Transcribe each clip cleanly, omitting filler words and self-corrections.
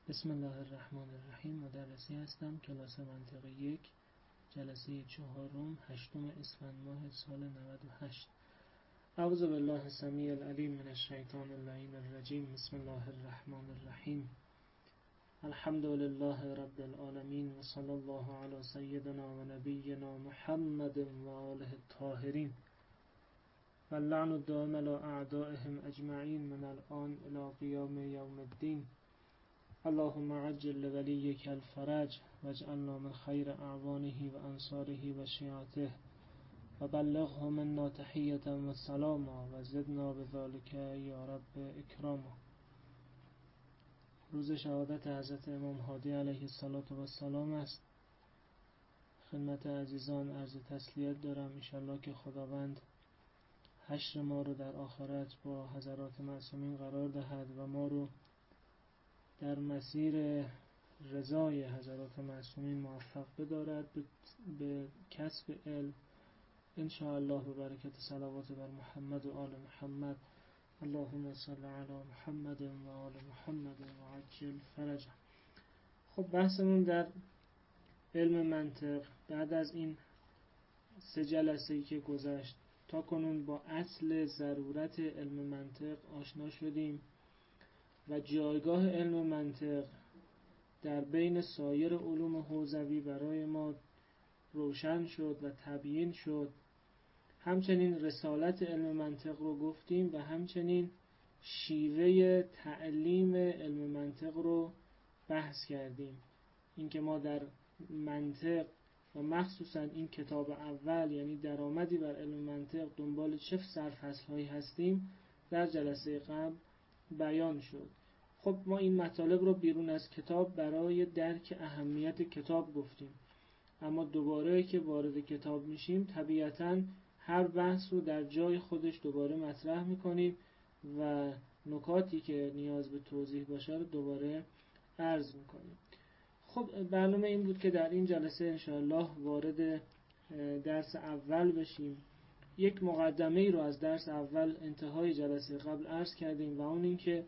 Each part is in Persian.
بسم الله الرحمن الرحیم. مدرسی هستم، کلاس منطق 1، جلسه 4، 8 اسفند ماه سال 98. اعوذ بالله السمیع العلیم من الشیطان اللعین الرجیم. بسم الله الرحمن الرحیم. الحمد لله رب العالمین و صلی الله علی سیدنا و نبینا محمد و آله الطاهرین و اللعن الدائم علی اعدائهم اجمعین من الآن الی قیام یوم الدین. اللهم عجل لولیک الفرج واجعلنا من خیر اعوانه و انصاره و شیعته و بلغه منا تحیة و سلاما و زدنا بذلک یا رب اکراما. روز شهادت حضرت امام هادی علیه السلام است. خدمت عزیزان عرض تسلیت دارم. انشالله که خداوند حشر ما رو در آخرت با حضرات معصومین قرار دهد و ما رو در مسیر رضای حضرات معصومین موفق بدارد به کسب علم انشاءالله به برکت صلوات بر محمد و آل محمد. اللهم صل علی محمد و آل محمد و عجل فرجهم. خب بحثمون در علم منطق بعد از این 3 جلسه‌ای که گذشت تا کنون با اصل ضرورت علم منطق آشنا شدیم و جایگاه علم منطق در بین سایر علوم حوزوی برای ما روشن شد و تبیین شد. همچنین رسالت علم منطق رو گفتیم و همچنین شیوه تعلیم علم منطق رو بحث کردیم. اینکه ما در منطق و مخصوصا این کتاب اول یعنی درآمدی بر علم منطق دنبال چه سرفصل‌هایی هستیم در جلسه قبل بیان شد. خب ما این مطالب رو بیرون از کتاب برای درک اهمیت کتاب گفتیم، اما دوباره که وارد کتاب میشیم طبیعتاً هر بحث رو در جای خودش دوباره مطرح میکنیم و نکاتی که نیاز به توضیح باشه رو دوباره عرض میکنیم. خب برنامه این بود که در این جلسه انشاءالله وارد درس اول بشیم. یک مقدمه ای رو از درس اول انتهای جلسه قبل عرض کردیم و اون این که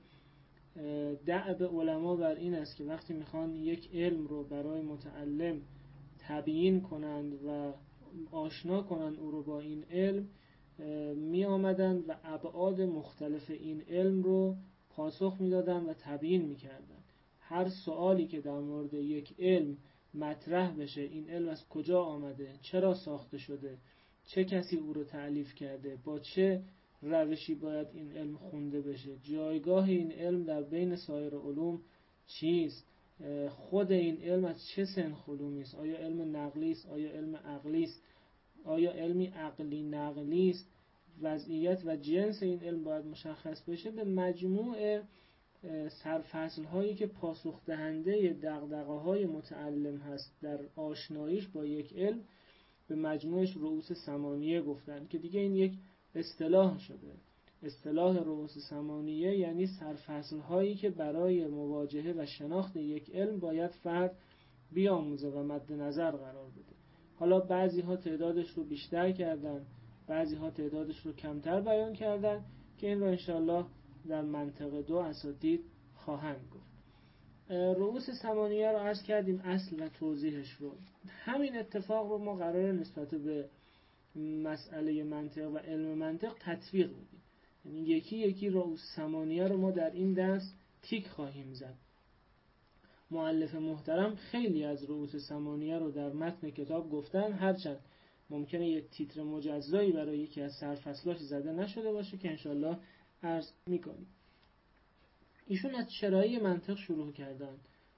دأب علما بر این است که وقتی میخوان یک علم رو برای متعلم تبیین کنند و آشنا کنند او رو با این علم، می آمدند و ابعاد مختلف این علم رو پاسخ میدادند و تبیین میکردند. هر سوالی که در مورد یک علم مطرح بشه، این علم از کجا آمده، چرا ساخته شده، چه کسی او رو تألیف کرده، با چه روشی باید این علم خونده بشه، جایگاه این علم در بین سایر علوم چیست، خود این علم از چه سنخ علومی است، آیا علم نقلی است، آیا علم عقلی است، آیا علمی عقلی نقلی است، وضعیت و جنس این علم باید مشخص بشه. به مجموع سرفصل هایی که پاسخ دهنده دغدغه های متعلم هست در آشناییش با یک علم، به مجموعش رؤوس ثمانیه گفتن که دیگه این یک اصطلاح شده. اصطلاح رؤوس ثمانیه یعنی سرفصل هایی که برای مواجهه و شناخت یک علم باید فرد بیاموزه و مد نظر قرار بده. حالا بعضی ها تعدادش رو بیشتر کردن، بعضی ها تعدادش رو کمتر بیان کردن که این رو انشاءالله در منطق 2 اساتید خواهند گفت. رؤوس ثمانیه رو عرض کردیم، اصل و توضیحش رو. همین اتفاق رو ما قراره نسبت به مسئله منطق و علم منطق تطبیق بدیم. یعنی یکی یکی رؤوس ثمانیه رو ما در این درس تیک خواهیم زد. مؤلف محترم خیلی از رؤوس ثمانیه رو در متن کتاب گفتن، هرچند ممکنه یک تیتر مجزایی برای یکی از سرفصلاش زده نشده باشه که انشالله عرض میکنیم. ایشون از چرایی منطق شروع کردن.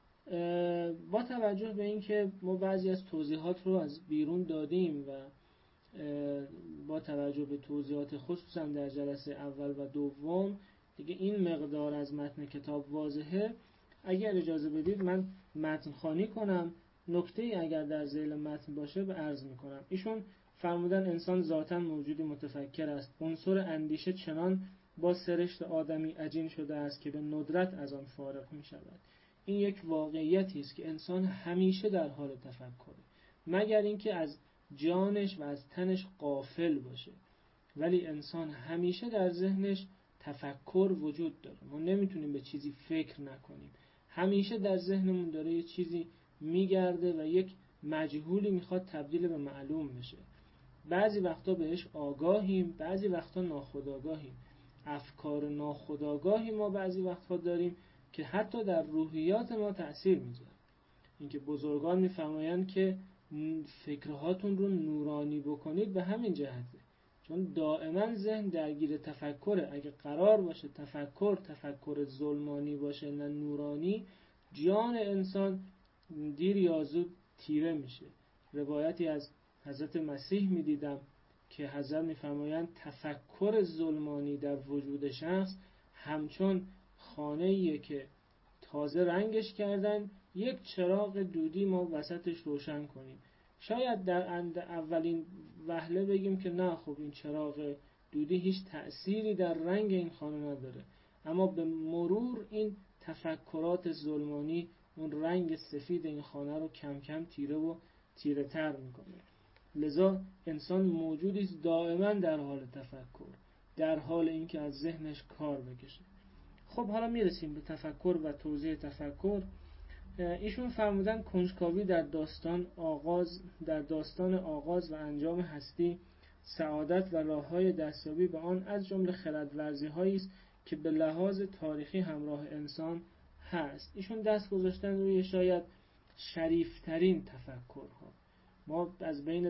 با توجه به اینکه ما بعضی از توضیحات رو از بیرون دادیم و با توجه به توضیحات خصوصا در جلسه اول و دوم دیگه این مقدار از متن کتاب واضحه، اگر اجازه بدید من متن خوانی کنم، نکته‌ای اگر در ذیل متن باشه به عرض میکنم. ایشون فرمودن انسان ذاتاً موجودی متفکر است. عنصر اندیشه چنان با سرشت آدمی عجین شده است که به ندرت از آن فارغ می شود. این یک واقعیتی است که انسان همیشه در حال تفکره، مگر اینکه از جانش و از تنش غافل باشه، ولی انسان همیشه در ذهنش تفکر وجود داره. ما نمیتونیم به چیزی فکر نکنیم. همیشه در ذهنمون داره یه چیزی میگرده و یک مجهولی میخواد تبدیل به معلوم بشه. بعضی وقتا بهش آگاهیم، بعضی وقتا ناخودآگاهیم. افکار ناخودآگاهی ما بعضی وقتا داریم که حتی در روحیات ما تأثیر میذاره. اینکه بزرگان میفرمایند که فکرهاتون رو نورانی بکنید به همین جهته، چون دائما ذهن درگیر تفکره. اگه قرار باشه تفکر ظلمانی باشه نه نورانی، جان انسان دیر یا زود تیره میشه. روایتی از حضرت مسیح میدیدم که حضرت میفرمایند تفکر ظلمانی در وجود شخص همچون خانه‌ایه که تازه رنگش کردن، یک چراغ دودی ما وسطش روشن کنیم. شاید در اولین وهله بگیم که نه، خب این چراغ دودی هیچ تأثیری در رنگ این خانه نداره، اما به مرور این تفکرات ظلمانی اون رنگ سفید این خانه رو کم کم تیره و تیره تر میکنه. لذا انسان موجودی است دائما در حال تفکر، در حال اینکه از ذهنش کار بکشه. خب حالا میرسیم به تفکر و توضیح تفکر. ایشون فرمودن کنجکاوی در داستان آغاز و انجام هستی، سعادت و راههای دستیابی به آن از جمله خردورزی‌هایی است که به لحاظ تاریخی همراه انسان هست. ایشون دست گذاشتن روی شاید شریفترین تفکرها. ما از بین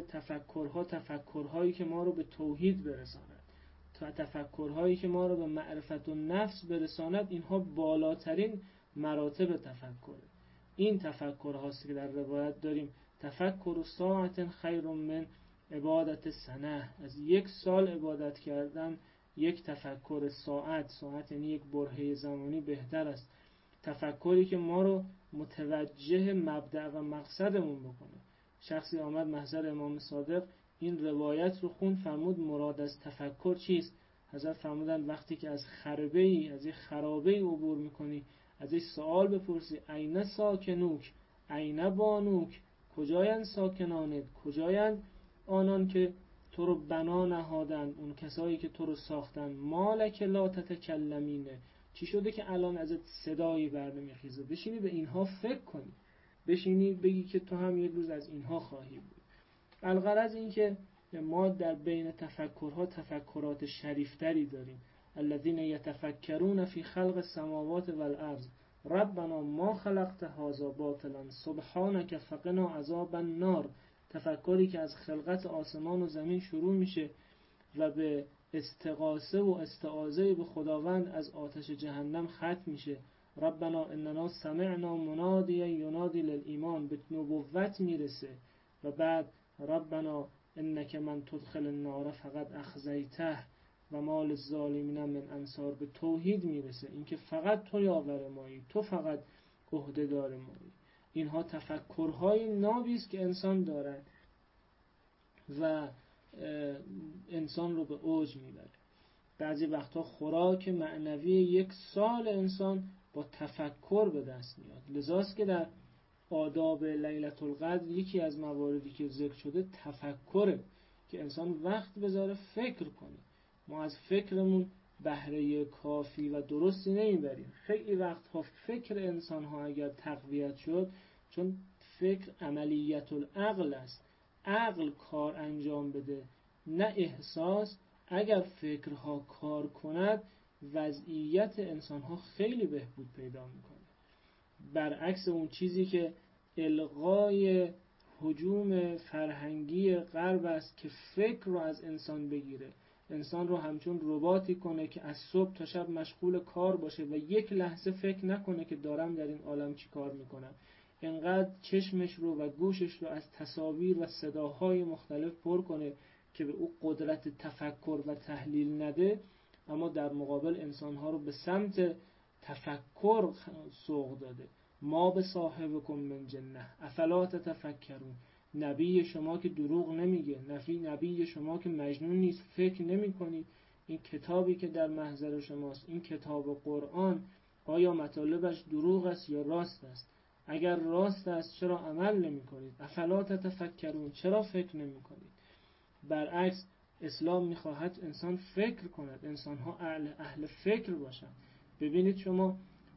تفکرهایی که ما رو به توحید برساند، تفکرهایی که ما رو به معرفت و نفس برساند، اینها بالاترین مراتب تفکره. این تفکر هاست که در روایت داریم تفکر ساعت خیر من عبادت سنه. از یک سال عبادت کردن یک تفکر ساعت یعنی یک برهه زمانی بهتر است. تفکری که ما رو متوجه مبدأ و مقصدمون بکنه. شخصی آمد محضر امام صادق، این روایت رو خوند، فرمود مراد از تفکر چیست؟ حضرت فرمودن وقتی که از یک خرابه‌ای عبور میکنی، از این سوال بپرسی این ساکنوک، این بانوک، کجایند ساکنانت، کجایند آنان که تو رو بنا نهادن، اون کسایی که تو رو ساختن، مالک لا تتکلمینه، چی شده که الان ازت صدایی برنمیخیزه؟ بشینی به اینها فکر کنی، بشینی بگی که تو هم یک روز از اینها خواهی بود. الغرض این که ما در بین تفکرها تفکرات شریفتری داریم. الذين يتفكرون في خلق السماوات والارض ربنا ما خلقت هذا باطلا سبحانك فقنا عذاب النار. تفکری که از خلقت آسمان و زمین شروع میشه و به استغاثه و استعاذه به خداوند از آتش جهنم ختم میشه. ربنا اننا سمعنا منادیا ینادی للایمان، به نبوت میرسه. و بعد ربنا انک من تدخل النار فقط اخزیته و ما للظالمین من انصار، به توحید میرسه، اینکه فقط تو یاور مایی، تو فقط عهده‌دار مایی. اینها تفکرهای نابی است که انسان دارد و انسان رو به اوج میبره. بعضی وقتا خوراک معنوی یک سال انسان با تفکر به دست میاد. لذاست که در آداب لیلة القدر یکی از مواردی که ذکر شده تفکره، که انسان وقت بذاره فکر کنه. ما از فکرمون بهره کافی و درستی نمیبریم. خیلی وقتها فکر انسانها اگر تقویت شد، چون فکر عملیت العقل است، عقل کار انجام بده نه احساس، اگر فکرها کار کند وضعیت انسانها خیلی بهبود پیدا میکنه. برعکس اون چیزی که الغای هجوم فرهنگی غرب است که فکر رو از انسان بگیره، انسان رو همچون رباتی کنه که از صبح تا شب مشغول کار باشه و یک لحظه فکر نکنه که دارم در این عالم چی کار میکنم. انقدر چشمش رو و گوشش رو از تصاویر و صداهای مختلف پر کنه که به او قدرت تفکر و تحلیل نده، اما در مقابل انسانها رو به سمت تفکر سوق داده. ما به صاحبکم من جنه افلا تتفکرون. نبی شما که دروغ نمیگه، نبی شما که مجنون نیست، فکر نمی کنید این کتابی که در محضر شماست، این کتاب قرآن، آیا مطالبش دروغ است یا راست است؟ اگر راست است چرا عمل نمی کنید؟ افلا تتفکرون، چرا فکر نمی کنید؟ برعکس اسلام میخواهد انسان فکر کند، انسانها اهل فکر باشند. ببینید شما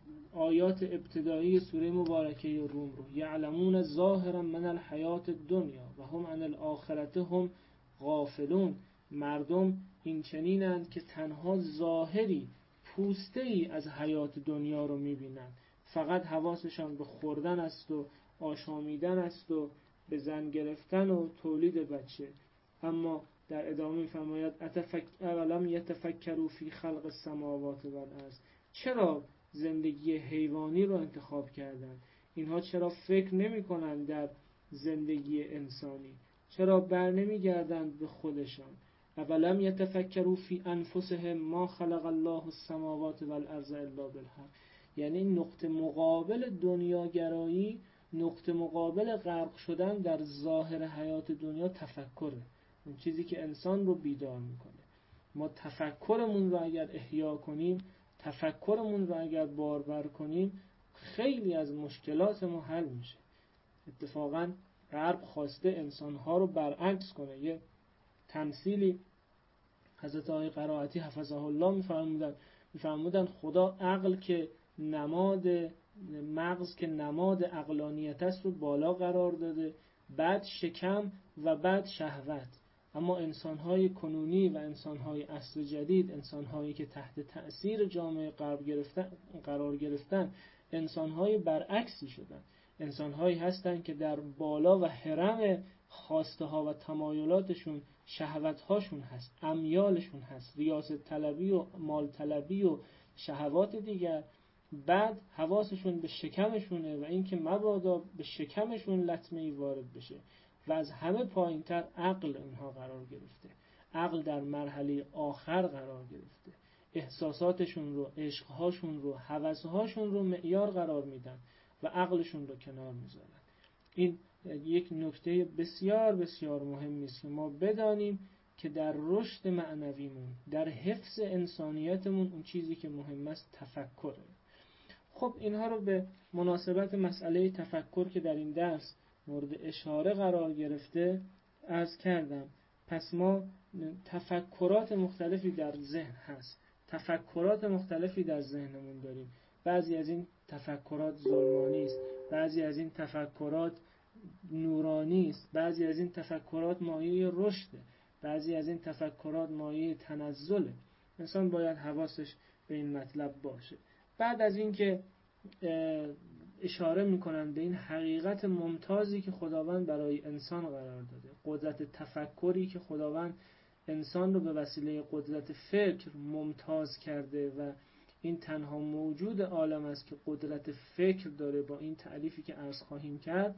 آیات ابتدایی سوره مبارکه روم رو، یعلمون ظاهرا من الحیات الدنیا و هم عن الاخرته هم غافلون. مردم این چنینند که تنها ظاهری، پوسته ای از حیات دنیا رو میبینند، فقط حواسشان به خوردن است و آشامیدن است و به زن گرفتن و تولید بچه. اما در ادامه می‌فرماید اولم یتفکروا فی خلق السماوات والارض. چرا زندگی حیوانی رو انتخاب کردند؟ اینها چرا فکر نمی‌کنند در زندگی انسانی؟ چرا بر نمی‌گردند به خودشان؟ اولم یتفکروا فی انفسهم ما خلق الله السماوات والارض الا بالحق. یعنی نقطه مقابل دنیاگرایی، نقطه مقابل غرق شدن در ظاهر حیات دنیا تفکره، اون چیزی که انسان رو بیدار میکنه. ما تفکرمون رو اگر احیا کنیم، تفکرمون رو اگر باربر کنیم، خیلی از مشکلات ما حل میشه. اتفاقا غرب خواسته انسانها رو برعکس کنه. یه تمثیلی حضرت آقای قرائتی حفظه الله میفرمودن خدا عقل که نماد، مغز که نماد عقلانیت است رو بالا قرار داده، بعد شکم و بعد شهوت. اما انسان‌های کنونی و انسان‌های عصر جدید، انسان‌هایی که تحت تأثیر جامعه غرب قرار گرفتن، انسان‌های برعکسی شدن. انسان‌هایی هستند که در بالا و حرم خواسته‌ها و تمایلاتشون شهوت‌هاشون هست، امیالشون هست، ریاست طلبی و مال طلبی و شهوات دیگر. بعد حواسشون به شکمشونه و اینکه مبادا به شکمشون لطمه‌ای وارد بشه. و از همه پایینتر عقل اونها قرار گرفته. عقل در مرحله آخر قرار گرفته. احساساتشون رو، عشقهاشون رو، هوسهاشون رو معیار قرار میدن و عقلشون رو کنار میذارن. این یک نکته بسیار بسیار مهمی است که ما بدانیم که در رشد معنویمون، در حفظ انسانیتمون، اون چیزی که مهم است تفکره. خب اینها رو به مناسبت مسئله تفکر که در این درس مورد اشاره قرار گرفته عرض کردم. پس ما تفکرات مختلفی در ذهن هست، تفکرات مختلفی در ذهنمون داریم. بعضی از این تفکرات ظلمانی است، بعضی از این تفکرات نورانی است، بعضی از این تفکرات مایه رشده، بعضی از این تفکرات مایه تنزله. انسان باید حواسش به این مطلب باشه. بعد از این که اشاره میکنن به این حقیقت ممتازی که خداوند برای انسان قرار داده، قدرت تفکری که خداوند انسان رو به وسیله قدرت فکر ممتاز کرده و این تنها موجود عالم است که قدرت فکر داره، با این تعریفی که عرض خواهیم کرد،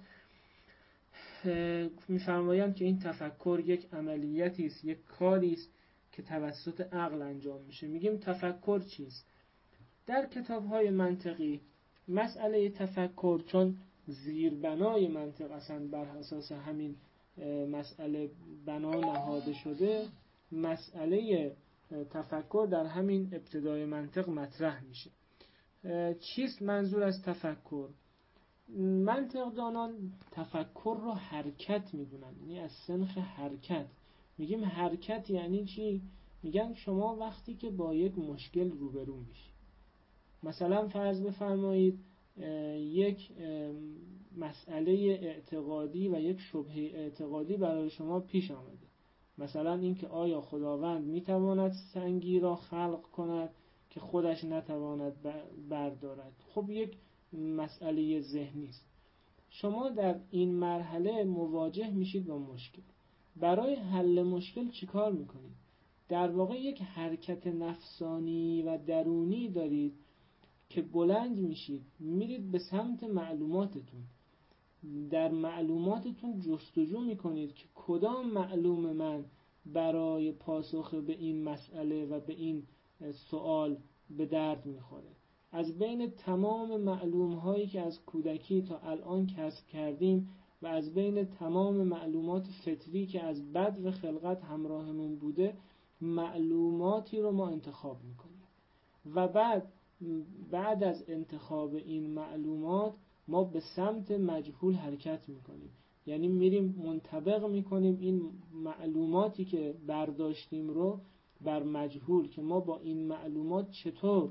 میفرمایند که این تفکر یک عملیتی است، یک کاری است که توسط عقل انجام میشه. میگیم تفکر چیست؟ در کتاب‌های منطقی مسئله تفکر، چون زیربنای منطق اصلا بر اساس همین مسئله بنا نهاده شده، مسئله تفکر در همین ابتدای منطق مطرح میشه. چیست منظور از تفکر؟ منطقدانان تفکر رو حرکت میدونن، یعنی از سنخ حرکت. میگیم حرکت یعنی چی؟ میگن شما وقتی که با یک مشکل روبرو میشی، مثلا فرض بفرمایید یک مسئله اعتقادی و یک شبهه اعتقادی برای شما پیش آمده، مثلا اینکه آیا خداوند میتواند سنگی را خلق کند که خودش نتواند بردارد. خب یک مسئله ذهنی است. شما در این مرحله مواجه میشید با مشکل. برای حل مشکل چیکار میکنید؟ در واقع یک حرکت نفسانی و درونی دارید که بلند میشید، میرید به سمت معلوماتتون. در معلوماتتون جستجو میکنید که کدام معلوم من برای پاسخ به این مسئله و به این سوال به درد میخوره. از بین تمام معلوم هایی که از کودکی تا الان کسب کردیم و از بین تمام معلومات فطری که از بدو خلقت همراهمون بوده، معلوماتی رو ما انتخاب میکنیم و بعد از انتخاب این معلومات ما به سمت مجهول حرکت میکنیم. یعنی میریم منطبق میکنیم این معلوماتی که برداشتیم رو بر مجهول، که ما با این معلومات چطور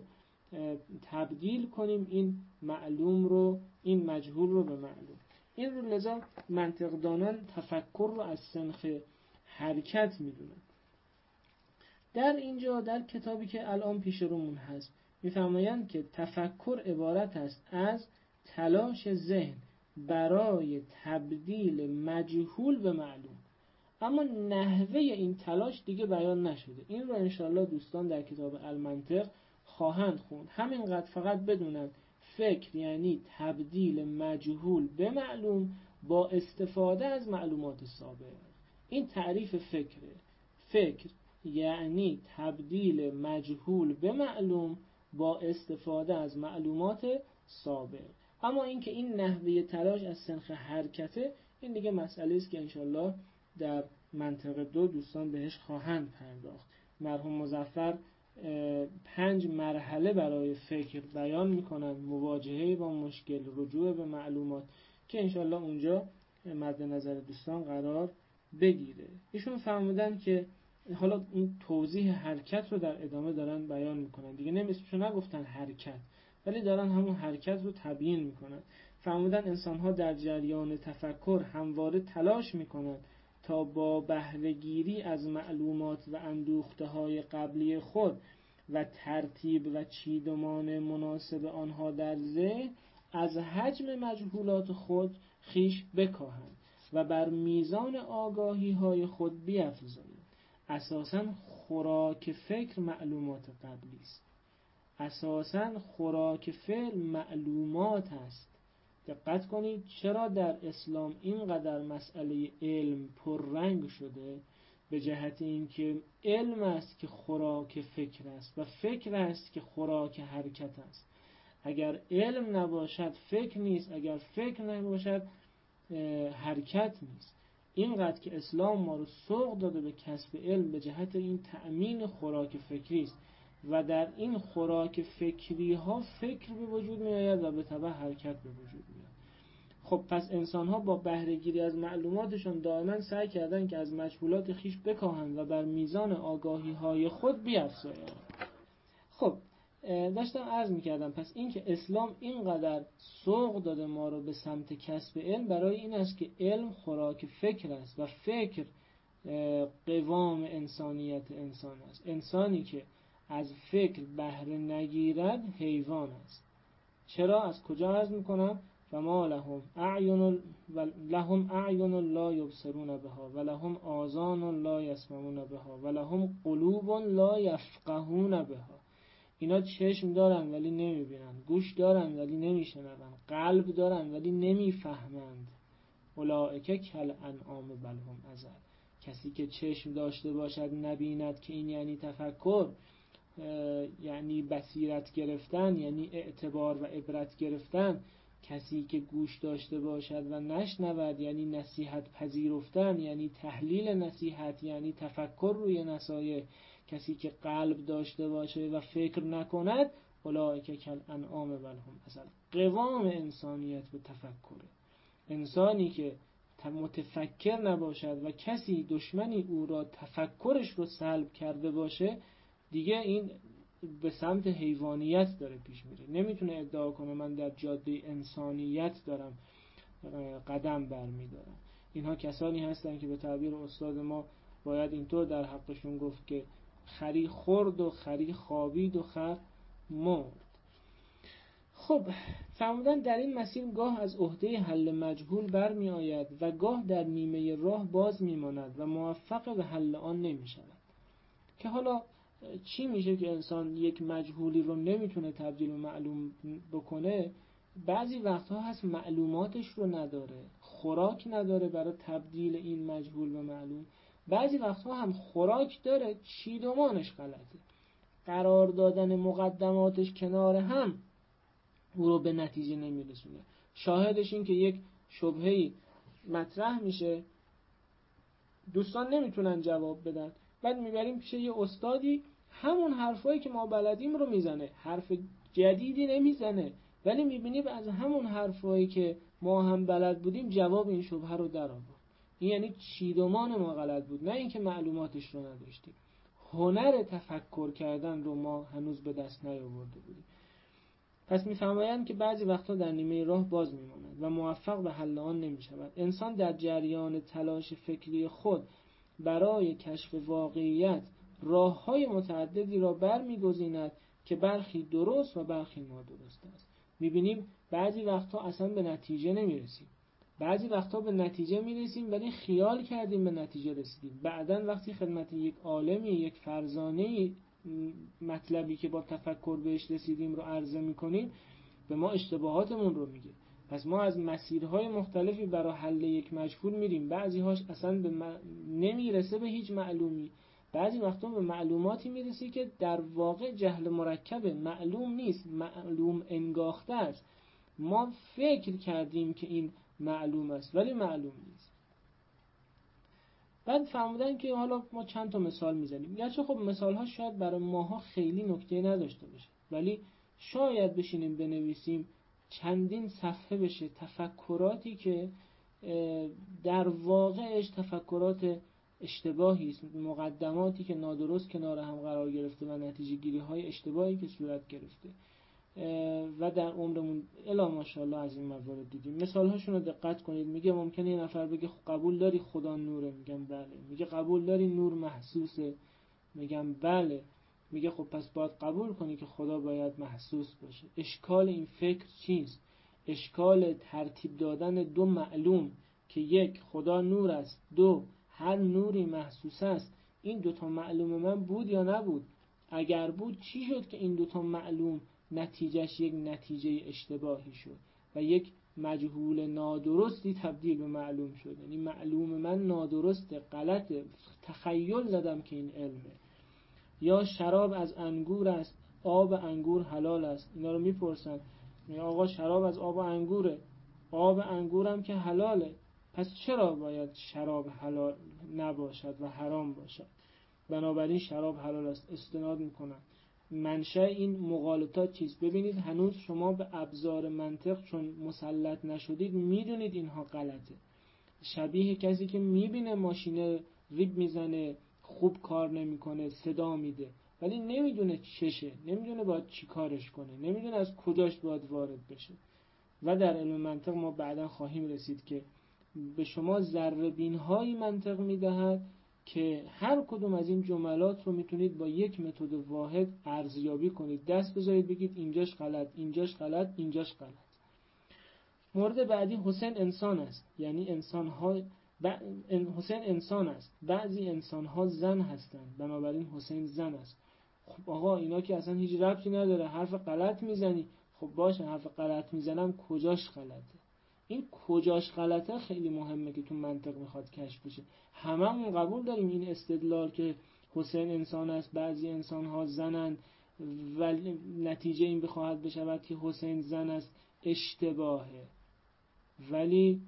تبدیل کنیم این معلوم رو، این مجهول رو به معلوم. این رو لذا منطقدانان تفکر رو از سنخ حرکت میدونن. در اینجا در کتابی که الان پیش رومون هست میفرمایند که تفکر عبارت است از تلاش ذهن برای تبدیل مجهول به معلوم، اما نحوه این تلاش دیگه بیان نشده. این رو انشاءالله دوستان در کتاب المنطق خواهند خوند. همینقدر فقط بدونن فکر یعنی تبدیل مجهول به معلوم با استفاده از معلومات سابق. این تعریف فکره. فکر یعنی تبدیل مجهول به معلوم با استفاده از معلومات سابق. اما اینکه این نحوه تلاش از سنخ حرکته، این دیگه مسئله است که انشالله در منطقه 2 دوستان بهش خواهند پرداخت. مرحوم مظفر 5 مرحله برای فکر بیان میکنن، مواجهه با مشکل، رجوع به معلومات، که انشالله اونجا مد نظر دوستان قرار بگیره. ایشون فرمودن که حالا این توضیح حرکت رو در ادامه دارن بیان میکنن دیگه، نمیشه نگفتن حرکت، ولی دارن همون حرکت رو تبیین میکنن. فرمودن انسان‌ها در جریان تفکر همواره تلاش میکنن تا با بهره‌گیری از معلومات و اندوخته‌های قبلی خود و ترتیب و چیدمان مناسب آنها در ذهن از حجم مجهولات خود خیش بکاهند و بر میزان آگاهی‌های خود بیفزایند. اساساً خوراک فکر معلومات قبلی است. اساساً خوراک فعل معلومات است. دقت کنید چرا در اسلام اینقدر مسئله علم پررنگ شده؟ به جهت اینکه علم است که خوراک فکر است و فکر است که خوراک حرکت است. اگر علم نباشد فکر نیست، اگر فکر نباشد حرکت نیست. اینقدر که اسلام ما رو سوق داده به کسب علم به جهت این تأمین خوراک فکری است و در این خوراک فکری ها فکر به وجود می آید و به تبع حرکت به وجود می آید. خب پس انسان ها با بهره گیری از معلوماتشون دائما سعی کردن که از مجهولات خیش بکاهند و بر میزان آگاهی های خود بیفزایند. خب داشتم عرض میکردم پس این که اسلام اینقدر سوق داده ما رو به سمت کسب علم برای این است که علم خوراک فکر است و فکر قوام انسانیت انسان است. انسانی که از فکر بهره نگیرد حیوان است. چرا؟ از کجا عرض میکنم؟ فما لهم اعین لا یبصرون بها و لهم آذان لا یسمعون بها و لهم قلوب لا یفقهون بها. اینا چشم دارن ولی نمیبینن، گوش دارن ولی نمیشنون، قلب دارن ولی نمیفهمند. اولئک کالانعام بل هم اضل. کسی که چشم داشته باشد نبیند که این یعنی تفکر، یعنی بصیرت گرفتن، یعنی اعتبار و عبرت گرفتن. کسی که گوش داشته باشد و نشنود یعنی نصیحت پذیرفتن، یعنی تحلیل نصیحت، یعنی تفکر روی نصایح. کسی که قلب داشته باشه و فکر نکند، اولئک کالانعام بل هم اضل. قوام انسانیت به تفکره. انسانی که متفکر نباشد و کسی دشمنی او را تفکرش رو سلب کرده باشه، دیگه این به سمت حیوانیت داره پیش میره. نمیتونه ادعا کنه من در جاده انسانیت دارم قدم برمیدارم. اینها کسانی هستن که به تعبیر استاد ما باید اینطور در حقشون گفت که خری خورد و خری خوابید و خر مرد. خب فرمودن در این مسیر گاه از عهده حل مجهول برمی آید و گاه در نیمه راه باز می ماند و موفق به حل آن نمی شود. که حالا چی میشه که انسان یک مجهولی رو نمیتونه تبدیل به معلوم بکنه؟ بعضی وقتها هست معلوماتش رو نداره، خوراک نداره برای تبدیل این مجهول به معلوم. بعضی وقتها هم خوراک داره، چیدمانش غلطه، قرار دادن مقدماتش کنار هم او رو به نتیجه نمیرسونه. شاهدش این که یک شبهه‌ای مطرح میشه، دوستان نمیتونن جواب بدن، بعد میبریم پیش یه استادی، همون حرفایی که ما بلدیم رو میزنه، حرف جدیدی نمیزنه، ولی میبینیم از همون حرفایی که ما هم بلد بودیم جواب این شبهه رو در آورد. این یعنی چیدمان ما غلط بود، نه اینکه معلوماتش رو نداشتیم. هنر تفکر کردن رو ما هنوز به دست نیاورده بودیم. پس می‌فرمایند که بعضی وقتا در نیمه راه باز می‌ماند و موفق به حل آن نمی‌شود. انسان در جریان تلاش فکری خود برای کشف واقعیت راه‌های متعددی را برمی‌گزیند که برخی درست و برخی نادرست است. می‌بینیم بعضی وقتا اصلا به نتیجه نمی‌رسیم. بعضی وقتا به نتیجه می‌رسیم ولی خیال کردیم به نتیجه رسیدیم. بعداً وقتی خدمت یک عالمی، یک فرزانه‌ای مطلبی که با تفکر بهش رسیدیم رو عرضه می‌کنیم، به ما اشتباهاتمون رو میگه. پس ما از مسیرهای مختلفی برای حل یک مجهول میریم. بعضی‌هاش اصلا نمیرسه به هیچ معلومی. بعضی وقتا به معلوماتی میرسی که در واقع جهل مرکبه، معلوم نیست، معلوم انگاخته است. ما فکر کردیم که این معلوم است ولی معلوم نیست. بعد فهمیدن که حالا ما چند تا مثال میزنیم. گرچه خب مثال‌ها شاید برای ماها خیلی نکته نداشته باشه، ولی شاید بشینیم بنویسیم چندین صفحه بشه تفکراتی که در واقعش تفکرات اشتباهی است، مقدماتی که نادرست کنار هم قرار گرفته و نتیجه گیری های اشتباهی که صورت گرفته و در عمرمون الی ماشاءالله از این موارد دیدیم. مثال هاشون رو دقت کنید. میگه ممکنه یه نفر بگه قبول داری خدا نوره؟ میگم بله. میگه قبول داری نور محسوسه؟ میگم بله. میگه خب پس باید قبول کنی که خدا باید محسوس باشه. اشکال این فکر چیست؟ اشکال ترتیب دادن دو معلوم که یک خدا نور است، دو هر نوری محسوس است. این دوتا معلوم من بود یا نبود؟ اگر بود چی شد که این دوتا معلوم نتیجهش یک نتیجه اشتباهی شد و یک مجهول نادرستی تبدیل به معلوم شد؟ یعنی معلوم من نادرسته، غلطه، تخیل زدم که این علمه. یا شراب از انگور است، آب انگور حلال است. اینا رو میپرسن، میگه آقا شراب از آب انگوره، آب انگورم که حلاله، پس چرا باید شراب حلال نباشد و حرام باشد؟ بنابراین شراب حلال است. استناد میکنن. منشأ این مغالطات چیست؟ ببینید هنوز شما به ابزار منطق چون مسلط نشدید میدونید اینها غلطه. شبیه کسی که میبینه ماشین ریب میزنه، خوب کار نمیکنه، صدا میده، ولی نمیدونه چشه، نمیدونه باید چی کارش کنه، نمیدونه از کجاش باید وارد بشه. و در علم منطق ما بعدا خواهیم رسید که به شما ذره بین‌های منطق میدهد که هر کدوم از این جملات رو میتونید با یک متد واحد ارزیابی کنید. دست بذارید بگید اینجاش غلط، اینجاش غلط، اینجاش غلط. مورد بعدی حسین انسان است. یعنی حسین انسان است. بعضی انسان‌ها زن هستند، بنابراین حسین زن است. خب آقا اینا که اصلا هیچ ربطی نداره، حرف غلط میزنی. خب باشه حرف غلط میزنم، کجاش غلطه؟ این کجاش غلطه خیلی مهمه که تو منطق میخواد کشف بشه. هممون قبول داریم این استدلال که حسین انسان است، بعضی انسان‌ها زنند و نتیجه این بخواهد بشود که حسین زن است اشتباهه. ولی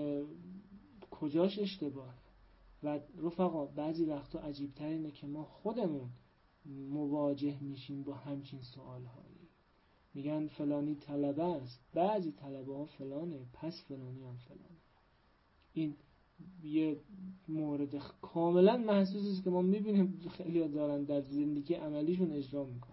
کجاش اشتباهه؟ و رفقا بعضی وقتا عجیب‌تر اینه که ما خودمون مواجه میشیم با همچین سوال‌هایی. میگن فلانی طلبه است، بعضی طلبه ها فلانه، پس فلانی هم فلانه. این یه مورد کاملا محسوسی است که ما میبینیم خیلی دارن در زندگی عملیشون اجرا میکنن.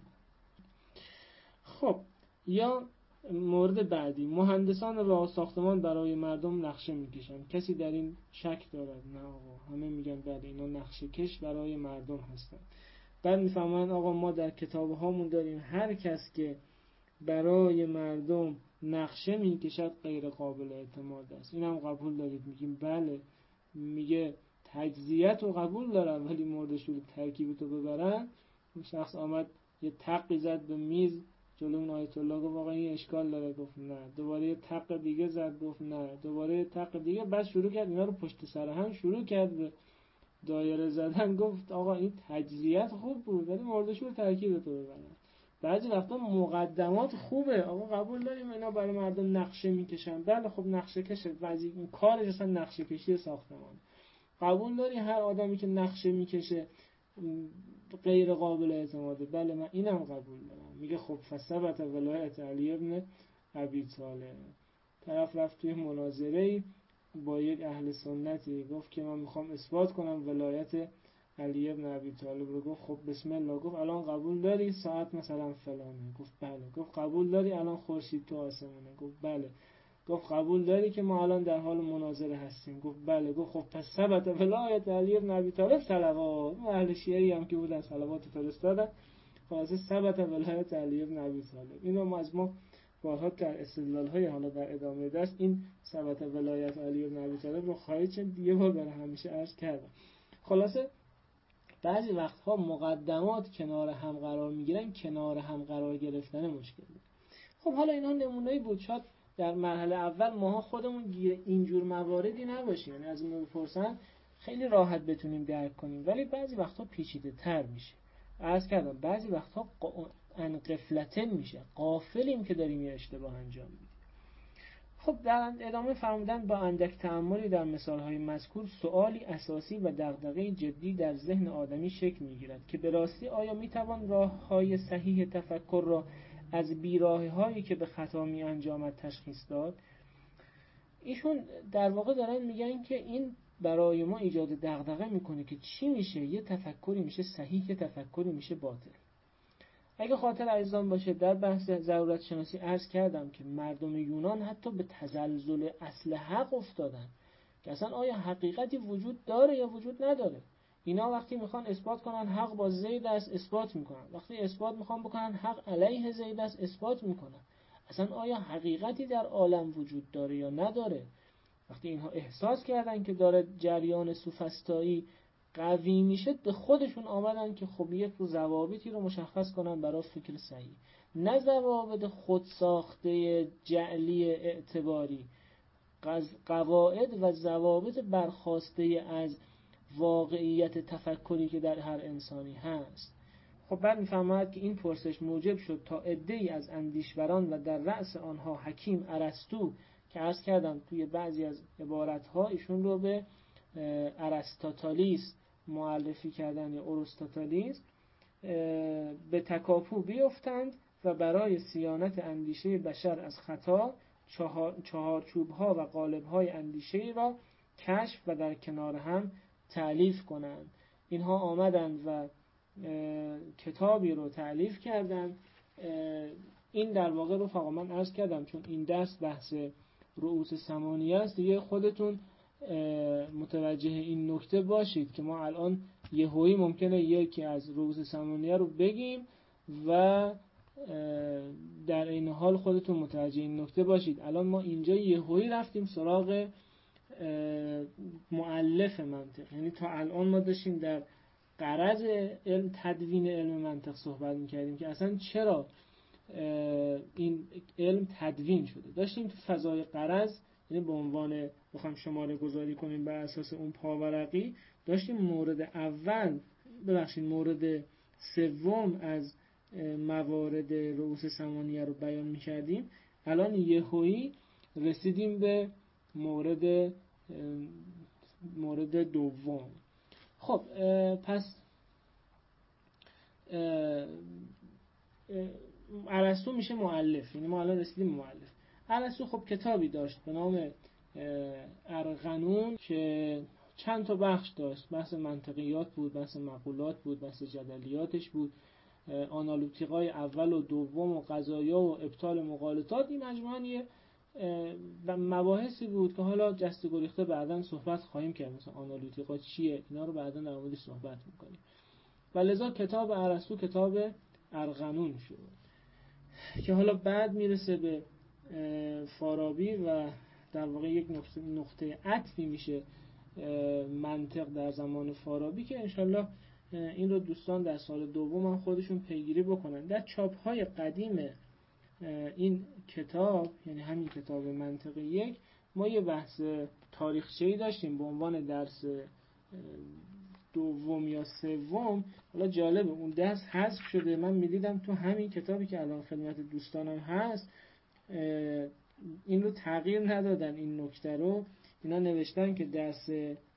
خب یا مورد بعدی، مهندسان راه ساختمان برای مردم نقشه میکشن. کسی در این شک دارد؟ نه آقا، همه میگن بله اینا نقشه کش برای مردم هستن. بعد میفهمن آقا ما در کتاب هامون داریم هر کس که برای مردم نقشه میکشد غیر قابل اعتماد است. این هم قبول دارید؟ میگیم بله. میگه تجزیت رو قبول دارم ولی مورد شروع ترکیب تو ببرن. اون شخص آمد یه تقی زد به میز جلو اون آیت الله، گفت واقعا این اشکال داره. گفت نه. دوباره یه تق دیگه زد، گفت نه. دوباره یه تق دیگه. بعد شروع کرد اینا رو پشت سر هم شروع کرد به دایره زدن. گفت آقا این تجزیت خوب بود ولی مورد شروع ترکیب تو ببرن. بعضی وقتا مقدمات خوبه، آقا قبول داریم اینا برای مردم نقشه میکشن. بله خب نقشه کشه، بعضی اون کارش اصلا نقشه کشی ساختمان. قبول داری هر آدمی که نقشه میکشه غیر قابل اعتماده؟ بله من اینم قبول دارم. میگه خب فثبت ولایت علی ابن ابی طالب. طرف رفت توی مناظره با یک اهل سنتی، گفت که من میخوام اثبات کنم ولایت علی ابن ابی طالب رو گفت خب بسم الله. گفت الان قبول داری ساعت مثلا فلانه؟ گفت بله. گفت قبول داری الان خورشید تو آسمونه؟ گفت بله. گفت قبول داری که ما الان در حال مناظره هستیم؟ گفت بله. گفت خب پس ثبت ولایت علی ابن ابی طالب صلوات. اهل شیعی هم که بودن صلوات فرستادن، خلاصه ثبت ولایت علی ابن ابی طالب. اینو از ما بارها در استدلال‌های حالا در ادامه درس این ثبت ولایت علی ابن ابی طالب رو خواهید شد یه بار برای همیشه عرض کردم. خلاصه بعضی وقتها مقدمات کنار هم قرار میگیرن، کنار هم قرار گرفتن مشکل بود. خب حالا اینا نمونه‌ای بود، شاید در مرحله اول ماها خودمون گیر اینجور مواردی نباشیم، یعنی از اون بپرسن خیلی راحت بتونیم درک کنیم، ولی بعضی وقتها پیچیده تر میشه. عرض کردم بعضی وقتها غفلتن میشه، غافلیم که داریم یه اشتباه انجام میدیم. خب در ادامه فرمودن با اندک تأملی در مثالهای مذکور سؤالی اساسی و دغدغه جدی در ذهن آدمی شکل میگیرد که به راستی آیا میتوان راههای صحیح تفکر را از بیراهه‌هایی که به خطا می انجامد تشخیص داد؟ ایشون در واقع دارن میگن که این برای ما ایجاد دغدغه میکنه که چی میشه یه تفکری میشه صحیح، یه تفکری میشه باطل. اگه خاطر عزیزان باشه در بحث ضرورت شناسی عرض کردم که مردم یونان حتی به تزلزل اصل حق افتادن که اصلا آیا حقیقتی وجود داره یا وجود نداره. اینا وقتی میخوان اثبات کنن حق با زید است اثبات میکنن، وقتی اثبات میخوان بکنن حق علیه زید است اثبات میکنن. اصلا آیا حقیقتی در عالم وجود داره یا نداره؟ وقتی اینها احساس کردن که داره جریان سوفسطایی قوی میشه، به خودشون آمدن که خب یک ضوابطی رو مشخص کنن برای فکر صحیح، نه ضوابط خودساخته جعلی اعتباری، قواعد و ضوابط برخواسته از واقعیت تفکری که در هر انسانی هست. خب بعد میفهمد که این پرسش موجب شد تا عده‌ای از اندیشوران و در رأس آنها حکیم ارسطو که عرض کردم توی بعضی از عبارتها ایشون رو به ارسطاطالیس معرفی کردن یا ارسطاطالیس، به تکاپو بیفتند و برای صیانت اندیشه بشر از خطا چهارچوب‌ها و قالب‌های اندیشه را کشف و در کنار هم تألیف کنند. اینها آمدند و کتابی رو تألیف کردند. این در واقع رفقا من عرض کردم چون این درس بحث رؤوس ثمانیه است، دیگه خودتون متوجه این نکته باشید که ما الان یهویی ممکنه یکی از رؤوس ثمانیه رو بگیم و در این حال خودتون متوجه این نکته باشید. الان ما اینجا یهویی رفتیم سراغ مؤلف منطق، یعنی تا الان ما داشتیم در غرض علم تدوین علم منطق صحبت می‌کردیم که اصلا چرا این علم تدوین شده. داشتیم تو فضای غرض، یعنی به عنوان بخوام شماره گذاری کنیم بر اساس اون پاورقی، داشتیم مورد سوم از موارد رؤوس ثمانیه رو بیان می‌کردیم. الان یهویی رسیدیم به مورد دوم. خب پس ارسطو میشه مؤلف، یعنی ما الان رسیدیم مؤلف. ارسطو خب کتابی داشت به نام ارغنون که چند تا بخش داشت، بحث منطقیات بود، بحث مقولات بود، بحث جدلیاتش بود، آنالیتیقای اول و دوم و قضایا و ابطال مغالطات. این مجموعه مباحثی بود که حالا جست گریخته بعداً صحبت خواهیم کرد، مثلا آنالیتیقا چیه، اینا رو بعداً در موردش صحبت میکنیم. و لذا کتاب ارسطو کتاب ارغنون شد که حالا بعد میرسه به فارابی و در واقع یک نقطه عطفی میشه منطق در زمان فارابی که انشالله این رو دوستان در سال دوم هم خودشون پیگیری بکنن. در چاپ‌های قدیم این کتاب، یعنی همین کتاب منطق یک، ما یه بحث تاریخچه‌ای داشتیم به عنوان درس دوم یا سوم. حالا جالبه اون درس حذف شده، من می‌دیدم تو همین کتابی که الان خدمت دوستانم هست این رو تغییر ندادن. این نکته رو اینا نوشتن که درس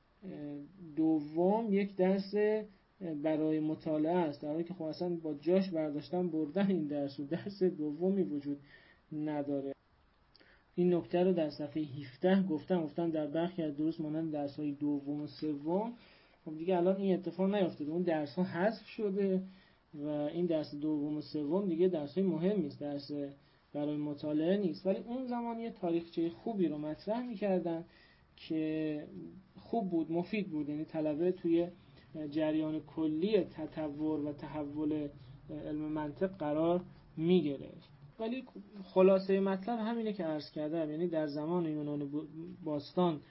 دوم یک درس برای مطالعه است، در حالی که خب اصلا با جاش برداشتن بردن این درس و درس دومی وجود نداره. این نکته رو در صفحه 17 گفتم در برخی از دروس مانند درس‌های دوم و سوم خب دیگه الان این اتفاق نیفتاده، اون درس ها حذف شده و این درس دوم و سوم دیگه درس های مهم نیست، درس برای مطالعه نیست. ولی اون زمان یه تاریخچه خوبی رو مطرح می‌کردن که خوب بود، مفید بود، یعنی طلبه توی جریان کلی تطور و تحول علم منطق قرار می‌گرفت. ولی خلاصه مطلب همینه که عرض کردم، یعنی در زمان یونان باستان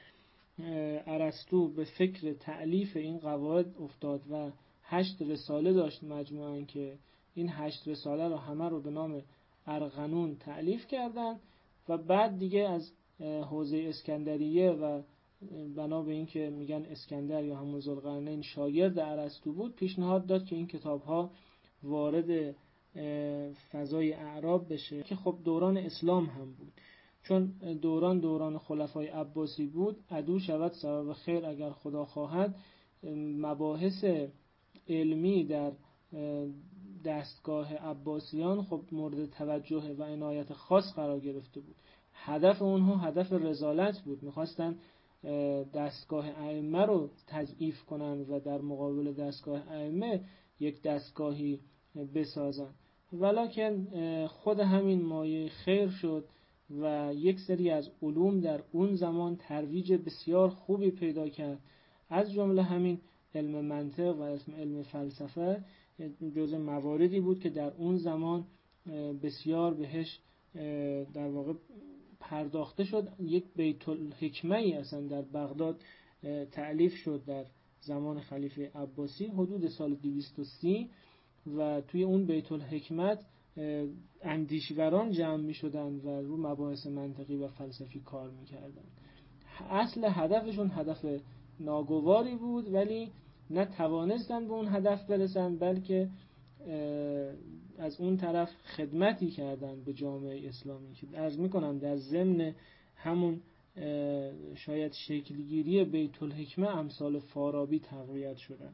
ارسطو به فکر تألیف این قواعد افتاد و 8 رساله داشت مجموعاً که این 8 رساله رو همه رو به نام ارغنون تألیف کردن و بعد دیگه از حوزه اسکندریه و بنا به این که میگن اسکندر یا همون ذوالقرنین شاگرد ارسطو بود، پیشنهاد داد که این کتاب‌ها وارد فضای اعراب بشه که خب دوران اسلام هم بود، چون دوران خلفای عباسی بود. عدو شود سبب خیر اگر خدا خواهد. مباحث علمی در دستگاه عباسیان خب مورد توجه و عنایت خاص قرار گرفته بود. هدف اونها هدف رسالت بود، میخواستن دستگاه ائمه رو تضعیف کنن و در مقابل دستگاه ائمه یک دستگاهی بسازن. ولکن خود همین مایه خیر شد و یک سری از علوم در اون زمان ترویج بسیار خوبی پیدا کرد، از جمله همین علم منطق و علم فلسفه جزء مواردی بود که در اون زمان بسیار بهش در واقع پرداخته شد. یک بیت الحکمه ای اصلا در بغداد تألیف شد در زمان خلیفه عباسی حدود سال 230 و توی اون بیت الحکمت اندیشوران جمع می شدن و رو مباحث منطقی و فلسفی کار می کردن. اصل هدفشون هدف ناگواری بود، ولی نه توانستن به اون هدف برسن، بلکه از اون طرف خدمتی کردن به جامعه اسلامی که عرض می کنم در ضمن همون شاید شکلگیری بیت الحکمه امثال فارابی تقویت شدن،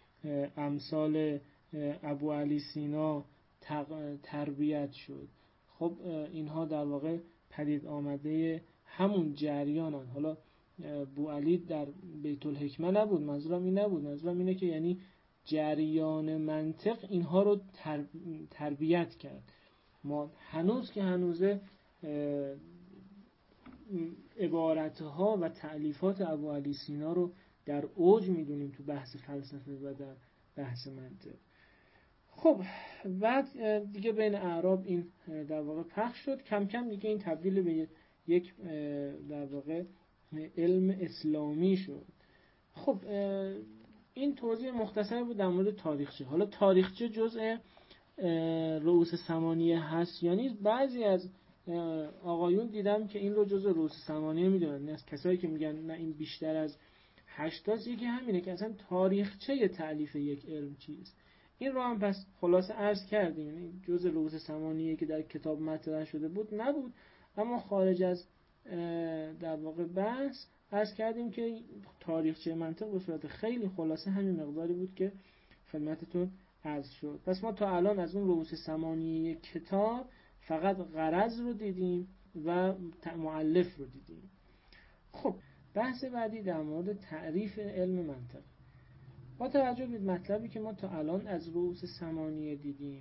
امثال ابو علی سینا تربیت شد. خب اینها در واقع پدید آمده همون جریانن. حالا ابو علی در بیت الحکمه نبود، منظورم این نبود، منظورم اینه که یعنی جریان منطق اینها رو تربیت کرد. ما هنوز که هنوزه عبارتها و تألیفات ابو علی سینا رو در اوج میدونیم تو بحث فلسفه و در بحث منطق. خب بعد دیگه بین اعراب این در واقع پخش شد، کم کم دیگه این تبدیل به یک در واقع علم اسلامی شد. خب این توضیح مختصر بود در مورد تاریخچه. حالا تاریخچه جزء رؤوس ثمانیه هست یا نیست؟ بعضی از آقایون دیدم که این رو جزء رؤوس ثمانیه میدونن، از کسایی که میگن نه این بیشتر از 80 یکی همینه که اصلا تاریخچه تألیف یک علم چیست. این رو هم پس خلاصه عرض کردیم، یعنی جزء رؤوس ثمانیه که در کتاب مطرح شده بود نبود، اما خارج از در واقع بحث عرض کردیم که تاریخچه منطق به صورت خیلی خلاصه همین مقداری بود که خدمتتون عرض شد. پس ما تا الان از اون رؤوس ثمانیه کتاب فقط غرض رو دیدیم و مؤلف رو دیدیم. خب بحث بعدی در مورد تعریف علم منطق. با توجه به مطلبی که ما تا الان از رؤوس ثمانیه دیدیم،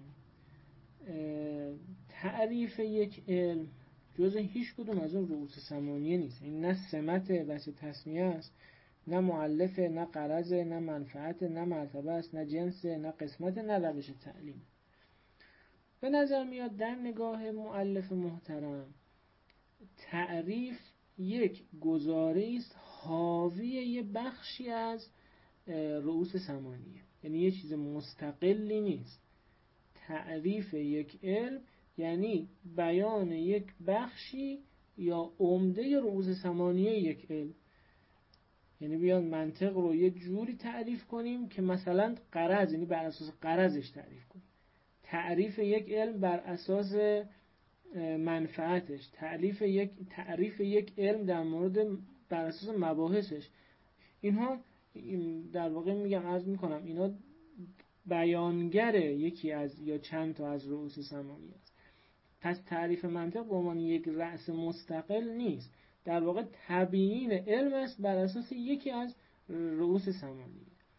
تعریف یک علم جز هیچ کدوم از اون رؤوس ثمانیه نیست. این نه سمت بحث تسمیه است، نه مؤلف، نه غرض، نه منفعت، نه مرتبه است، نه جنس، نه قسمت، نه روش تعلیم. به نظر میاد در نگاه مؤلف محترم تعریف یک گزاره است حاوی یه بخشی از رؤوس ثمانیه، یعنی یه چیز مستقلی نیست. تعریف یک علم یعنی بیان یک بخشی یا عمده رؤوس ثمانیه یک علم. یعنی بیان منطق رو یه جوری تعریف کنیم که مثلا غرض، یعنی بر اساس غرضش تعریف کنیم. تعریف یک علم بر اساس منفعتش، تعریف یک علم در مورد بر اساس مباحثش. اینها در واقع عرض میکنم اینا بیانگر یکی از یا چند تا از رؤوس ثمانیه است. پس تعریف منطق به عنوان یک رأس مستقل نیست، در واقع تبیین علم است بر اساس یکی از رؤوس ثمانیه.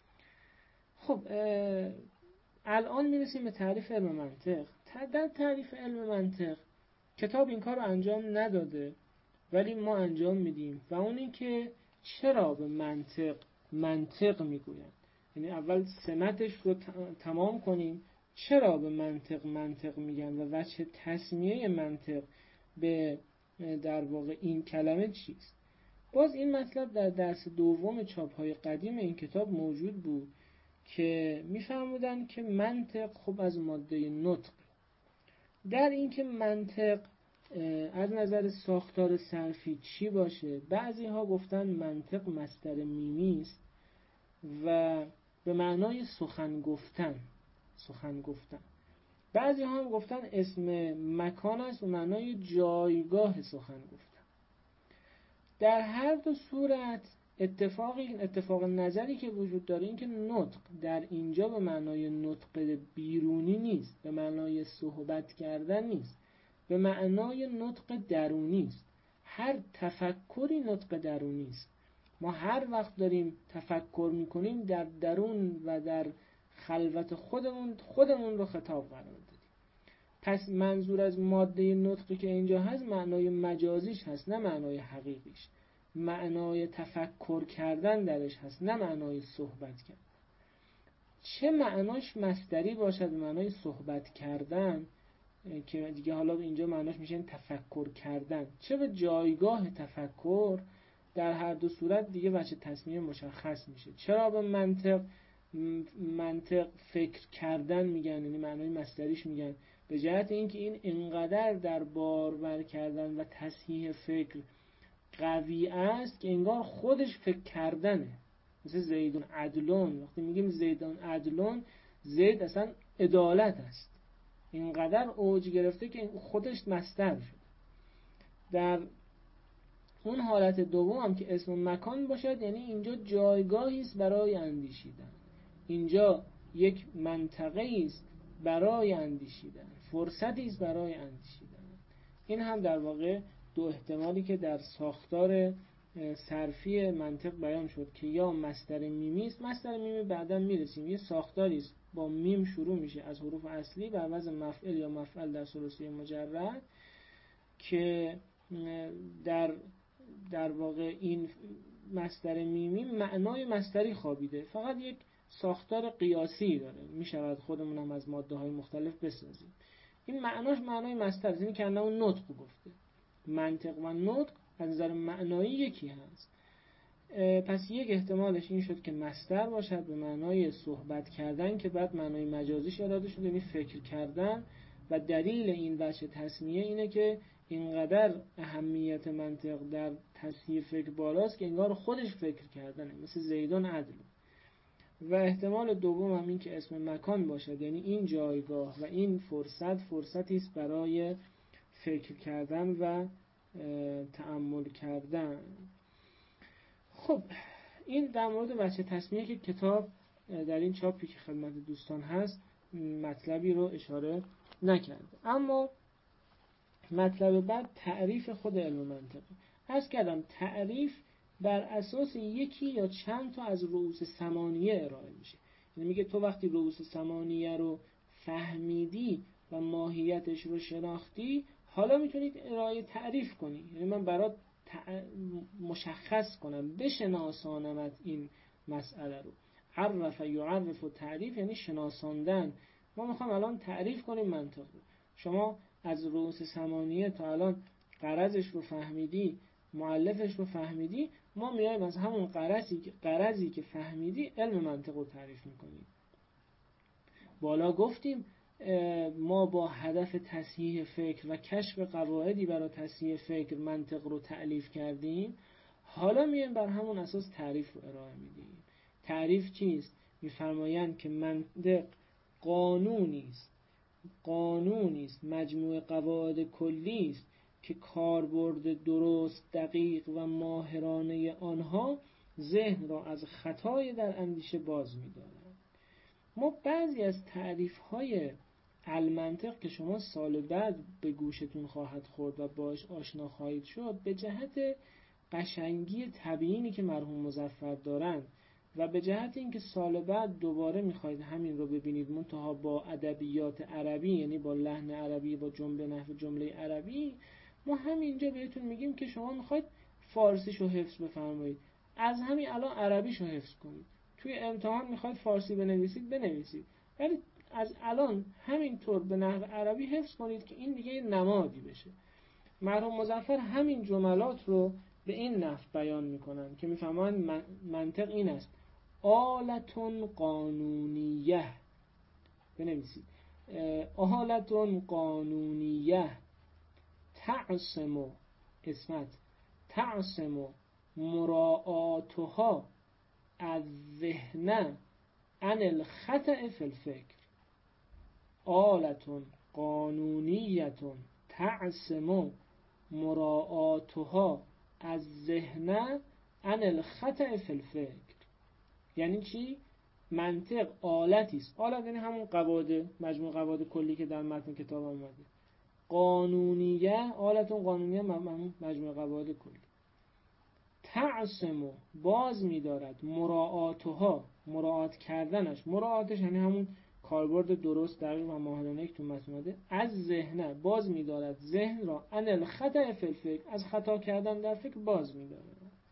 خب الان میرسیم به تعریف علم منطق. در تعریف علم منطق کتاب این کار رو انجام نداده ولی ما انجام میدیم و اون این که چرا به منطق میگویند. یعنی اول سمتش رو تمام کنیم، چرا به منطق میگن و وجه تسمیه منطق به در واقع این کلمه چیست. باز این مطلب در درس دوم چاپ‌های قدیم این کتاب موجود بود که می‌فرمودند که منطق خب از ماده نطق. در این که منطق از نظر ساختار صرفی چی باشه، بعضی ها گفتن منطق مصدر میمی است و به معنای سخن گفتن. بعضی ها هم گفتن اسم مکان است و معنای جایگاه سخن گفتن. در هر دو صورت اتفاق نظری که وجود داره این که نطق در اینجا به معنای نطق بیرونی نیست، به معنای صحبت کردن نیست، به معنای نطق درونی است. هر تفکری نطق درونی است. ما هر وقت داریم تفکر میکنیم در درون و در خلوت خودمون رو خطاب قرار دادیم. پس منظور از ماده نطقی که اینجا هست معنای مجازیش هست، نه معنای حقیقیش. معنای تفکر کردن درش هست، نه معنای صحبت کردن. چه معناش مصدری باشد به معنای صحبت کردن که دیگه حالا اینجا معناش میشه تفکر کردن، چه به جایگاه تفکر، در هر دو صورت دیگه وجه تسمیه مشخص میشه. چرا به منطق فکر کردن میگن، یعنی معنای مصدریش میگن، به جهت اینکه این انقدر در بارور کردن و تصحیح فکر قوی است که انگار خودش فکر کردنه. مثل زیدون عدلون، وقتی میگیم زیدون عدلون، زید اصلا عدالت است، اینقدر اوج گرفته که خودش مصدر شد. در اون حالت دوم هم که اسم مکان باشد، یعنی اینجا جایگاهی است برای اندیشیدن، اینجا یک منطقه است برای اندیشیدن، فرصتی است برای اندیشیدن. این هم در واقع دو احتمالی که در ساختار صرفی منطق بیان شد که یا مصدر میمی است. مصدر میمی بعداً میرسیم، یه ساختاری است با میم شروع میشه از حروف اصلی بر وزن مفعل یا مفعل در ثلاثی مجرد که در واقع این مصدر میمی معنای مصدری خوابیده، فقط یک ساختار قیاسی داره، میشود خودمون هم از ماده های مختلف بسازیم. این معناش معنای مصدر است، این که انه نطق گفته. منطق و نطق از نظر معنایی یکی هست. پس یک احتمالش این شد که مصدر باشد به معنای صحبت کردن که بعد معنای مجازیش اراده شد، یعنی فکر کردن. و دلیل این وجه تسمیه اینه که اینقدر اهمیت منطق در تصحیح فکر بالاست که انگار خودش فکر کردنه، مثل زیدان عدل. و احتمال دوم هم این که اسم مکان باشد، یعنی این جایگاه و این فرصتی است برای فکر کردن و تأمل کردن. خب این در مورد وجه تسمیه که کتاب در این چاپی که خدمت دوستان هست مطلبی رو اشاره نکرده. اما مطلب بعد تعریف خود علم منطق. عرض کردم تعریف بر اساس یکی یا چند تا از رؤوس ثمانیه ارائه میشه. یعنی میگه تو وقتی رؤوس ثمانیه رو فهمیدی و ماهیتش رو شناختی، حالا میتونید ارائه تعریف کنی. یعنی من برات مشخص کنم، بشناسانمت این مسئله رو. عرف یعرف و تعریف یعنی شناساندن. ما میخوام الان تعریف کنیم منطق رو. شما از رؤوس ثمانیه تا الان غرضش رو فهمیدی، مؤلفش رو فهمیدی، ما میایم از همون غرضی که فهمیدی علم منطق رو تعریف میکنیم. بالا گفتیم ما با هدف تصحیح فکر و کشف قواعدی برای تصحیح فکر منطق رو تألیف کردیم. حالا میایم بر همون اساس تعریف رو ارائه میدیم. تعریف چیست؟ میفرمایند که منطق قانونی است، مجموع قواعد کلی است که کاربرد درست، دقیق و ماهرانه آنها ذهن را از خطای در اندیشه باز می‌دارد. ما بعضی از تعریف‌های المنطق که شما سال بعد به گوشتون خواهد خورد و باش آشنا خواهید شد، به جهت قشنگی تبیینی که مرحوم مظفر دارن و به جهت اینکه سال بعد دوباره میخواید همین رو ببینید منتها با ادبیات عربی، یعنی با لحن عربی، با جمله نحو جمله عربی، ما همینجا بهتون میگیم که شما میخواید فارسیشو حفظ بفرمایید، از همین الان عربیشو حفظ کنید. توی امتحان میخواید فارسی بنویسید، ولی از الان همینطور به نحو عربی حفظ کنید که این دیگه نمادی بشه. مرحوم مظفر همین جملات رو به این نحو بیان میکنن که میفهمن منطق این است: آلتون قانونیه، بنویسید آلتون قانونیه تعصم اسمت تعصم مراعاتها الذهن عن الخطأ فی الفکر. آلتون قانونیتون تعصم مراعاتها الذهن عن الخطأ فی الفکر. یعنی چی؟ منطق آلتی است. آلت یعنی همون قواعد، مجموع قواعد کلی که در متن کتاب آمده. قانونیه، آلتون قانونیه مجموع قواعد کلی. تعصم باز می‌دارد مراعاتها، مراعات کردنش، مراعاتش یعنی همون کاربرد درست دقیق و ماهرانه که تو متن اومده، از ذهن باز می‌دارد ذهن را عن الخطأ فی الفکر، از خطا کردن در فکر باز می‌دارد.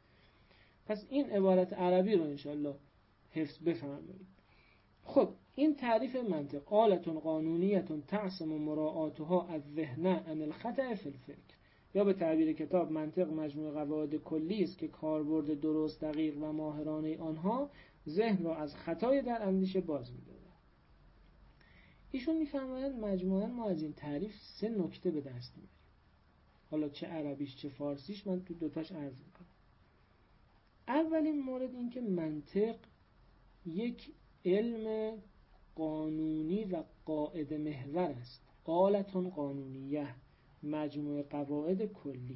پس این عبارت عربی رو انشالله حفظ بفرمایید. خب این تعریف منطق: آلتون قانونیتون تعصم مراعاتها الذهن عن الخطأ فی الفکر، یا به تعبیر کتاب منطق مجموع قواعد کلی است که کاربرد درست دقیق و ماهرانه آنها ذهن را از خطای در اندیشه باز می‌دارد. ایشون می‌فرمایند مجموعاً ما از این تعریف 3 نکته به دست می‌آوریم. حالا چه عربیش چه فارسیش من تو دوتاش عرض می‌کنم. اولین مورد این که منطق یک علم قانونی و قاعده محور است. آلتون قانونیه، مجموع قواعد کلی.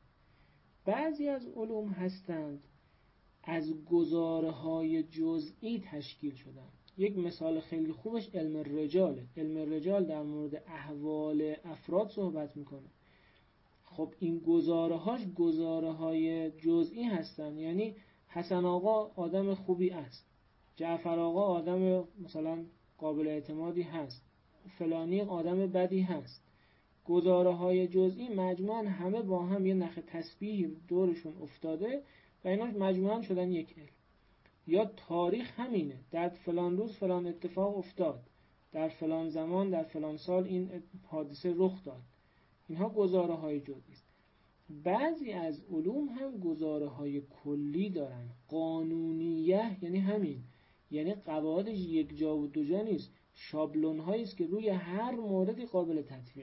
بعضی از علوم هستند از گزاره‌های جزئی تشکیل شدن. یک مثال خیلی خوبش علم الرجاله. علم الرجال در مورد احوال افراد صحبت میکنه. خب این گزاره‌هاش گزاره‌های جزئی هستن، یعنی حسن آقا آدم خوبی است، جعفر آقا آدم مثلا قابل اعتمادی هست، فلانی آدم بدی هست. گزاره‌های جزئی مجموعاً همه با هم یه نخ تسبیح دورشون افتاده و اینا مجموعاً شدن یک علم. یا تاریخ همینه، در فلان روز فلان اتفاق افتاد، در فلان زمان در فلان سال این حادثه رخ داد. اینها گزاره‌های جزئی است. بعضی از علوم هم گزاره‌های کلی دارن. قانونیه یعنی همین، یعنی قواعدش یک جا و دو جا نیست، شابلون هایی است که روی هر موردی قابل تطبیق.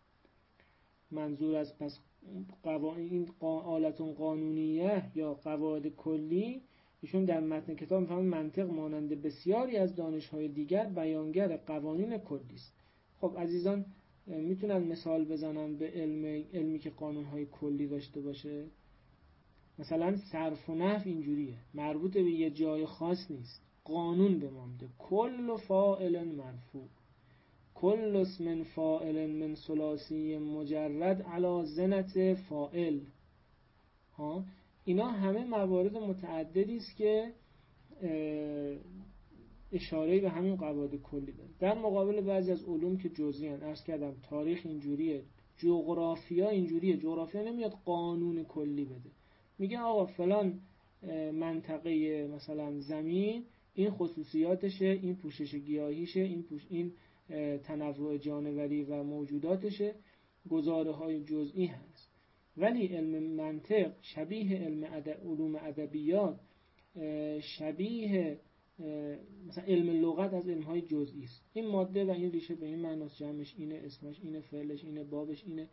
منظور از پس این آلتون قانونیه یا قواعد کلی، ایشون در متن کتاب می‌فهمن منطق مانند بسیاری از دانش‌های دیگر بیانگر قوانین کلی است. خب عزیزان میتونن مثال بزنن به علمی که قانون‌های کلی داشته باشه؟ مثلا صرف و نحو اینجوریه، مربوط به یه جای خاص نیست، قانون به ما میده: کل فاعل مرفوع، کل اسم فاعل من ثلاثی مجرد علی زنة فاعل. اینا همه موارد متعددی است که اشاره به همین قواعد کلی داره. در مقابل بعضی از علوم که جزئی ان، عرض کردم تاریخ اینجوریه، جغرافیا اینجوریه. جغرافیا نمیاد قانون کلی بده، میگه آقا فلان منطقه مثلا زمین این خصوصیاتشه، این پوشش گیاهیشه، این تنوع جانوری و موجوداتشه. گزاره‌های جزئی هست. ولی علم منطق شبیه علوم ادبیات، شبیه مثلا علم لغت از علم‌های جزئی است. این ماده و این ریشه به این معناست، جمعش اینه، اسمش اینه، فعلش اینه، بابش اینه.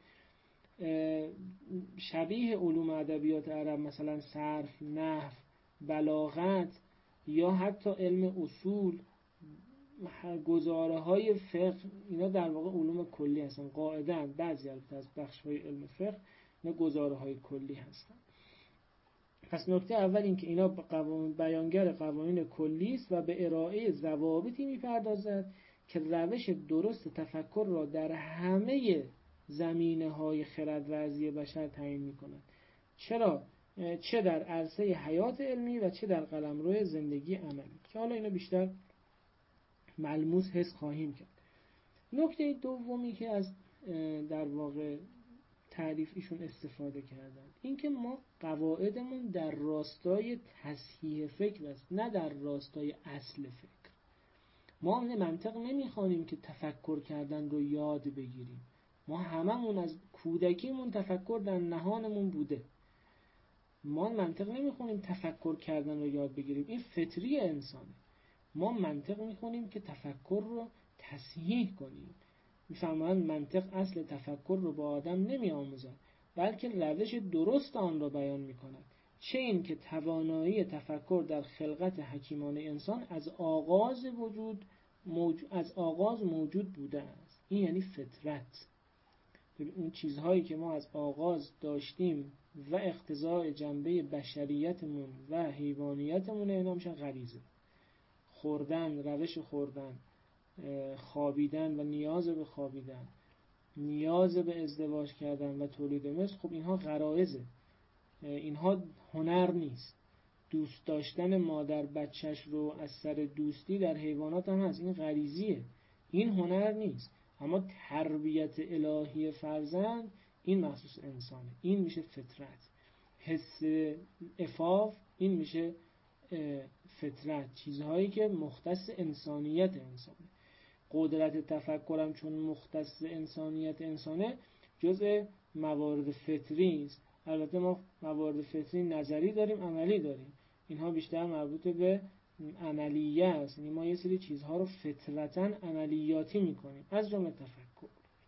شبیه علوم ادبیات عرب مثلا صرف، نحو، بلاغت یا حتی علم اصول، گزاره‌های فقه، اینا در واقع علوم کلی هستن. قاعده‌اند بعضی از بخش‌های علم فقه اینا گزاره‌های کلی هستن. پس نکته اول این که اینا بیانگر قوانین کلی است و به ارائه ضوابطی می‌پردازد که روش درست تفکر را در همه زمینه‌های خردورزی بشر تعیین می‌کند. چرا چه در عرصه حیات علمی و چه در قلمرو زندگی عملی، که حالا اینو بیشتر ملموس حس خواهیم کرد. نکته دومی که از در واقع تعریف ایشون استفاده کردن این که ما قواعدمون در راستای تصحیح فکر است، نه در راستای اصل فکر. ما منطق نمیخوانیم که تفکر کردن رو یاد بگیریم. ما هممون از کودکیمون تفکر در نهانمون بوده. ما منطق نمیخونیم تفکر کردن رو یاد بگیریم، این فطری انسانه. ما منطق میخونیم که تفکر رو تصحیح کنیم. میفهمن منطق اصل تفکر رو با آدم نمی آموزد، بلکه روش درست آن را بیان می کند. چه این که توانایی تفکر در خلقت حکیمانه انسان از آغاز موجود بوده است. این یعنی فطرت. اون چیزهایی که ما از آغاز داشتیم و اقتضاء جنبه بشریتمون و حیوانیتمون، اینا میشن غریزه. خوردن، روش خوردن، خوابیدن و نیاز به خوابیدن، نیاز به ازدواج کردن و تولید مثل، خب اینها غرایزه، اینها هنر نیست. دوست داشتن مادر بچهش رو از سر دوستی در حیوانات هم هست، این غریزیه، این هنر نیست. اما تربیت الهی فرزند این مخصوص انسانه، این میشه فطرت. حس عفاف این میشه فطرت، چیزهایی که مختص انسانیت انسانه. قدرت تفکرم چون مختص انسانیت انسانه جزء موارد فطری است. البته ما موارد فطری نظری داریم، عملی داریم، اینها بیشتر مربوط به عملیه است. یعنی ما یه سری چیزها رو فطرتاً عملیاتی میکنیم، از جمله تفکر.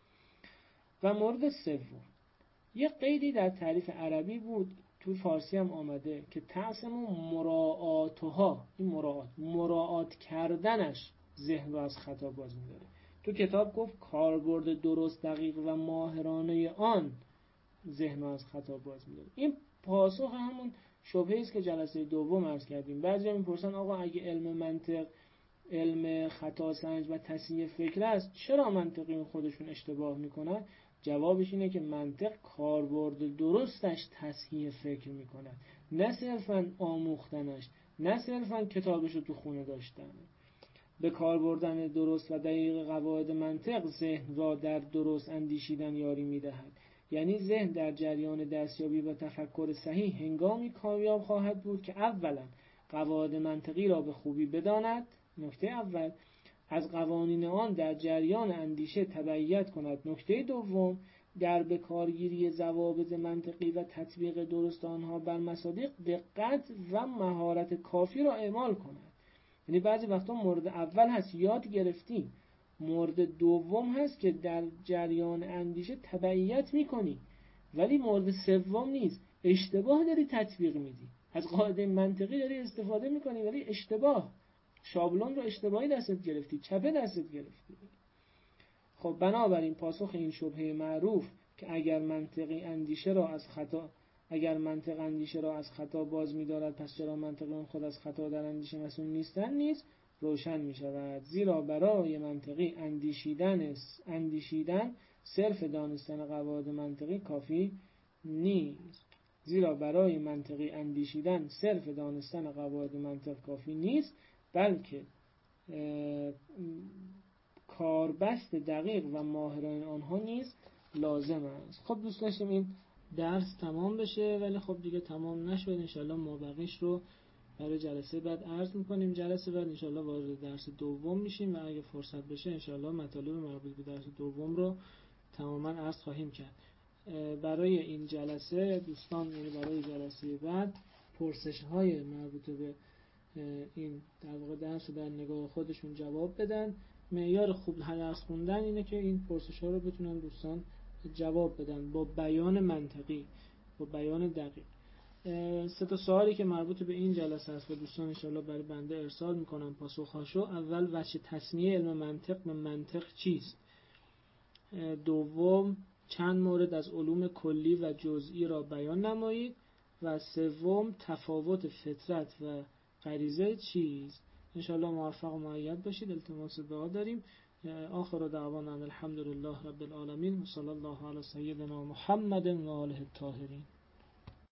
و مورد سوم، یه قیدی در تعریف عربی بود، تو فارسی هم آمده که تقسیم مراعاتها، این مراعات کردنش ذهن رو از خطا باز می‌داره. تو کتاب گفت کاربرد درست، دقیق و ماهرانه آن ذهن رو از خطا باز می‌داره. این پاسخ همون شبهه است که جلسه دوم عرض کردیم. بعضیا میپرسن آقا اگه علم منطق علم خطا سنج و تصحیح فکر است، چرا منطقیون خودشون اشتباه میکنن؟ جوابش اینه که منطق کاربرد درستش تصحیح فکر میکنه، نه صرفاً آموختنش، نه صرفاً کتابش رو تو خونه داشتن. به کار بردن درست و دقیق قواعد منطق ذهن را در درست اندیشیدن یاری میدهد. یعنی ذهن در جریان دستیابی و تفکر صحیح هنگامی کامیاب خواهد بود که اولا قواعد منطقی را به خوبی بداند، نکته اول، از قوانین آن در جریان اندیشه تبعیت کند، نکته دوم، در بکارگیری ضوابط منطقی و تطبیق درست آنها بر مصادیق دقت و مهارت کافی را اعمال کند. یعنی بعضی وقتا مورد اول هست یاد گرفتی، مورد دوم هست که در جریان اندیشه تبعیت میکنی، ولی مورد سوم نیست، اشتباه داری تطبیق میدی، از قاعده منطقی داری استفاده میکنی ولی اشتباه، شابلون رو اشتباهی دستت گرفتی، چپه دستت گرفتی. خب بنابراین پاسخ این شبهه معروف که اگر منطق اندیشه را از خطا باز می‌دارد، پس چرا منطقیان خود از خطا در اندیشه مسئول نیست روشن می‌شود. زیرا برای منطقی اندیشیدن صرف دانستن قواعد منطقی کافی نیست، بلکه کاربست دقیق و ماهرانه آنها نیز لازم است. خب دوست داشتیم این درس تمام بشه، ولی خب دیگه تمام نشد. انشالله مابقیش رو برای جلسه بعد عرض میکنیم. جلسه بعد انشالله وارد درس دوم میشیم و اگه فرصت بشه انشالله مطالب مربوط به درس دوم رو تماما عرض خواهیم کرد. برای این جلسه دوستان، یعنی برای جلسه بعد، پرسش های مربوط به این در واقع درس در نگاه خودشون جواب بدن. معیار خوب درس خوندن اینه که این پرسش ها رو بتونن دوستان جواب بدن با بیان منطقی، با بیان دقیق. 3 سوالی که مربوط به این جلسه است و دوستان ان شاءالله برای بنده ارسال میکنن پاسخهاشو. اول، وجه تصمیه علم منطق به منطق چیست؟ دوم، چند مورد از علوم کلی و جزئی را بیان نمایید. و سوم، تفاوت فطرت و غریزه چیست؟ انشاءالله موفق و مؤید باشید. التماس دعا داریم. آخر دعوانا الحمدلله رب العالمین و صلی الله علی سیدنا محمد و آله الطاهرین.